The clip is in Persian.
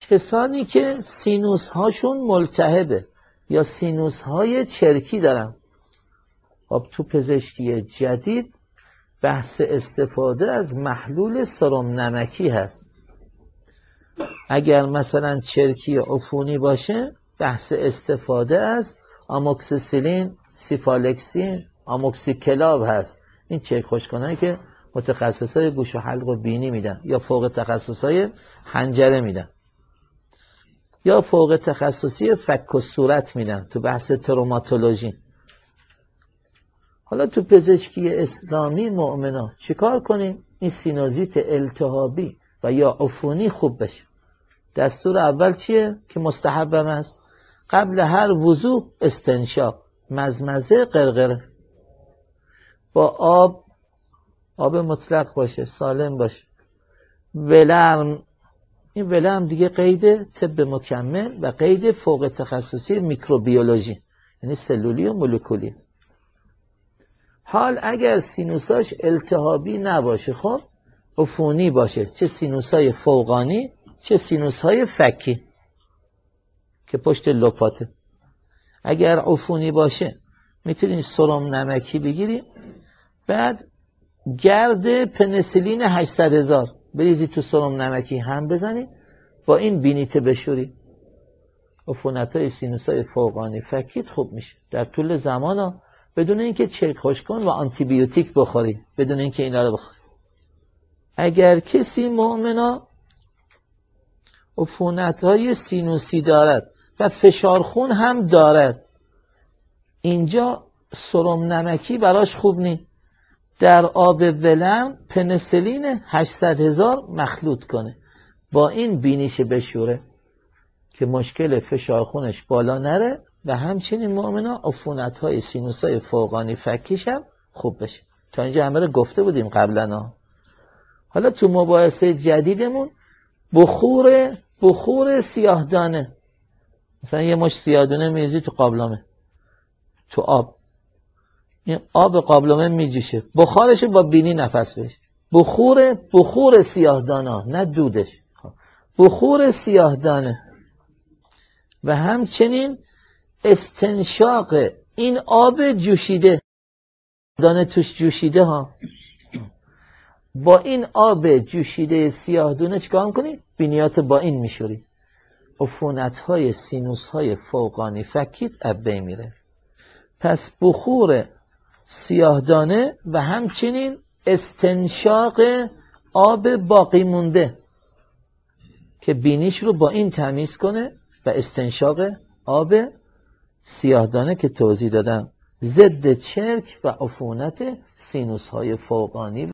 کسانی که سینوس هاشون ملتهبه یا سینوس های چرکی دارن، خب تو پزشکی جدید بحث استفاده از محلول سرم نمکی هست. اگر مثلا چرکی عفونی باشه بحث استفاده از آموکسیسیلین، سیفالکسین، آموکسیکلاب هست. این چرک خشک‌کنایی که متخصصای گوش و حلق و بینی میدن یا فوق تخصصای حنجره میدن یا فوق تخصصی فک و صورت میدن تو بحث تروماتولوژی. حالا تو پزشکی اسلامی مؤمنا چیکار کنیم؟ این سینوزیت التهابی و یا عفونی خوب بشه. دستور اول چیه که مستحبم است؟ قبل هر وضو استنشاق، مزمزه، قرقره با آب مطلق باشه، سالم باشه. ولرم، این ولرم دیگه قید طب مکمل و قید فوق تخصصی میکروبیولوژی، یعنی سلولی و مولکولی. حال اگر سینوساش التهابی نباشه، خب عفونی باشه، چه سینوسای فوقانی چه سینوسای فکی که پشت لپاته، اگر عفونی باشه میتونید سرم نمکی بگیری، بعد گرد پنسیلین 800,000 بریزی تو سرم نمکی هم بزنی، با این بینیته بشوری، عفونتای سینوسای فوقانی فکیت خوب میشه در طول زمان، بدون اینکه چرک خشک‌کن و آنتی بیوتیک بخوری، بدون اینکه اینا رو بخوری. اگر کسی مؤمنا عفونت‌های سینوسی دارد و فشار خون هم دارد، اینجا سرم نمکی براش خوب نیست. در آب ولرم پنسیلین 800,000 مخلوط کنه، با این بینیش بشوره که مشکل فشار خونش بالا نره و همچنین مؤمنا عفونت‌های سینوسای فوقانی فکیش هم خوب بشه. تا اینجا همه رو گفته بودیم قبلا. حالا تو مباحثه جدیدمون بخور سیاهدانه، مثلا یه مش سیاهدانه میریزی تو قابلمه، تو آب، این آب قابلمه میجوشه، بخارش با بینی نفس بشه. بخور سیاهدانه، نه دودش، بخور سیاهدانه. و همچنین استنشاق این آب جوشیده، دانه توش جوشیده ها، با این آب جوشیده سیاهدانه چیکار میکنی؟ بینیات با این میشوری، عفونت‌های سینوس‌های فوقانی فکیت از بین میره. پس بخور سیاهدانه و همچنین استنشاق آب باقی مونده که بینیش رو با این تمیز کنه و استنشاق آب سیاهدانه که توضیح دادم ضد چرک و عفونت سینوس‌های فوقانی